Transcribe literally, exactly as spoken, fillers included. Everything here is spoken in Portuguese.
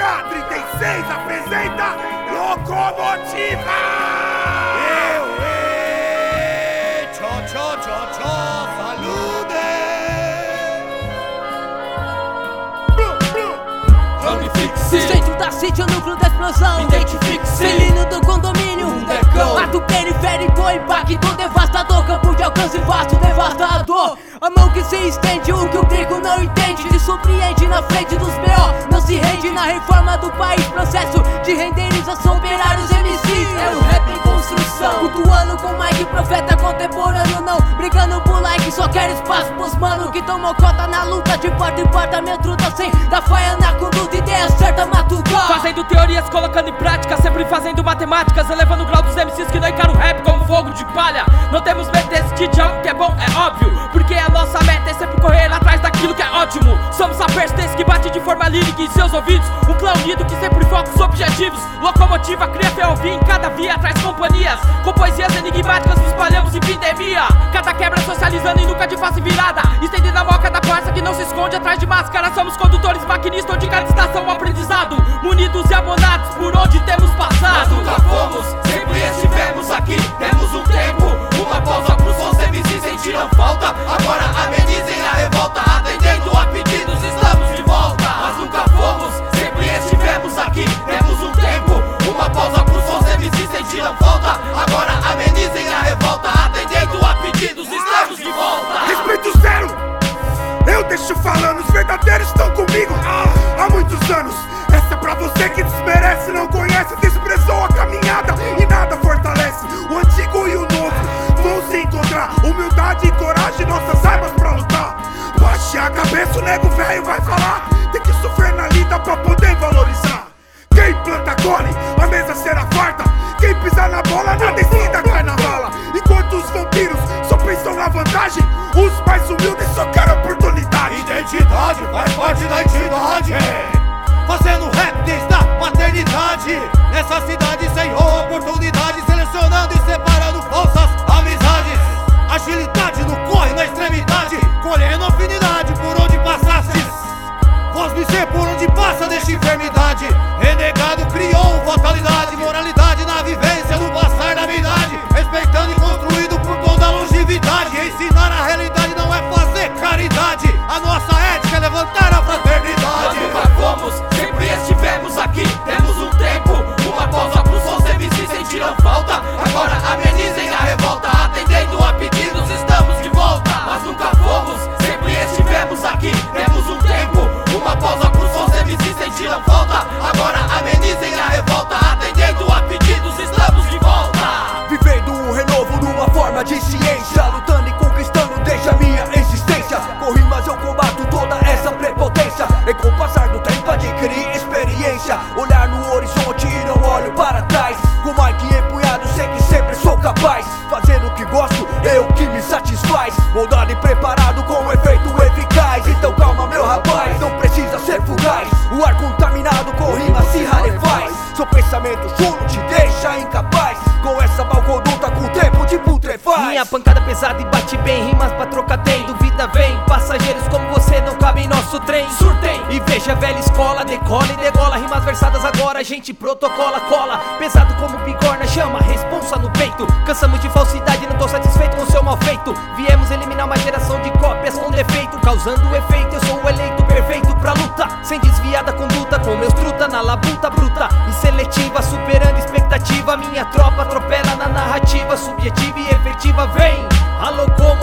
K trinta e seis apresenta Locomotiva! Eu, eu, tchó, tchó, tchó, tchó, salude! O centro da city, o núcleo da explosão. Identifique-se. Celino do condomínio. Um decão. Ato periférico, impacto devastador. Campo de alcance vasto, devastador. A mão que se estende, o que o gringo não entende. Se surpreende na frente dos B O. Não se rende na reforma do país. Processo de renderização, operários M Cs. É o rap em construção. Cultuando com Mike, profeta contemporâneo. Não brigando por like, só quero espaço pros mano que tomou cota na luta. De porta em porta, metruda sem da faia na conduta. Ideia certa, matucar. Fazendo teorias, colocando em prática, sempre fazendo matemáticas, elevando o grau dos M Cs que não encaram o rap como fogo de palha. Não temos medo desse tijão, que é bom, é óbvio, porque a nossa meta é sempre correr atrás daquilo que é ótimo. Somos a persistência que bate de forma lírica em seus ouvidos, um clã unido que sempre foca os objetivos. Locomotiva cria ferrovia em cada via, traz companhias, com poesias enigmáticas nos espalhamos em pandemia. Cada quebra socializando e nunca de face virada, estendendo a moca da parça que não se esconde atrás de máscara. Somos condutores maquinistas onde cada estação é um aprendizado, munidos e abonados por onde temos passado. Nós nunca fomos, sempre estivemos aqui. Temos um tempo, uma pausa pros sons M Cs sentiram falta. Agora amenizem a revolta, atendendo a pedidos, estamos de volta. Nós nunca fomos, sempre estivemos aqui. Temos um tempo, uma pausa pros sons M Cs sentiram falta. Agora amenizem a revolta, atendendo a pedidos, estamos de volta. Respeito zero! Eu deixo falando, os verdadeiros estão comigo há muitos anos. Essa é pra você que desmerece, não conhece, desprezou a caminhada e nada fortalece. O antigo e o novo vão se encontrar, humildade e coragem, nossas armas pra lutar. Baixe a cabeça, o nego velho vai falar, tem que sofrer na lida pra poder valorizar. Quem planta colhe, a mesa será farta. Quem pisar na bola, na descida cai na vala. Enquanto os vampiros só pensam na vantagem, os mais humildes só querem oportunidade. Identidade faz parte da entidade, fazendo rap desde a maternidade. Nessa cidade sem oportunidade, selecionando e separando falsas amizades. Agilidade no corre, na extremidade, colhendo afinidade por onde passastes. Voz me ser por onde passa desta enfermidade. Renegado criou fatalidade, moralidade na vivência do passar da idade. Respeitando e construído por toda a longevidade. Ensinar a realidade não é fazer caridade. A nossa ética é levantar a fraternidade. Nós nunca fomos, sempre estivemos aqui. Temos um tempo, uma pausa pros sons M Cs sentiram falta. Agora amenizem a revolta, atendendo a pedidos, estamos de volta. Nós nunca fomos, sempre estivemos aqui. Temos um tempo, uma pausa pros sons M Cs sentiram falta. Agora amenizem a revolta, atendendo a pedidos, estamos de volta. Vivendo um renovo numa forma de ciência, lutando e conquistando desde a minha existência. Com rimas eu combato toda essa prepotência, e com o passar do tempo adquiri experiência. Olhar no horizonte e não olho para trás, com o mic empunhado sei que sempre sou capaz. Fazendo o que gosto é o que me satisfaz, moldado e preparado com um efeito eficaz. Então calma meu rapaz, não precisa ser fugaz. O ar contaminado com rimas se rarefaz. Seu pensamento chulo te deixa incapaz, com essa mal conduta com o tempo te putrefaz. Minha pancada pesada e bate bem, rimas pra trocar tem. Duvida vem, passageiros como você não cabem em nosso trem. Surtem e veja a velha escola, decola e degola. Rimas versadas agora, a gente protocola, cola. Pesado como bigorna, chama, responsa no peito. Cansamos de falsidade, não tô satisfeito com seu mal feito. Viemos eliminar uma geração de cópias com defeito, causando o efeito, eu sou o eleito perfeito pra luta. Sem desviar da conduta, com meus truta na labuta bruta e seletiva, superando expectativa. Minha tropa atropela na narrativa subjetiva e efetiva. Vem, a locomotiva.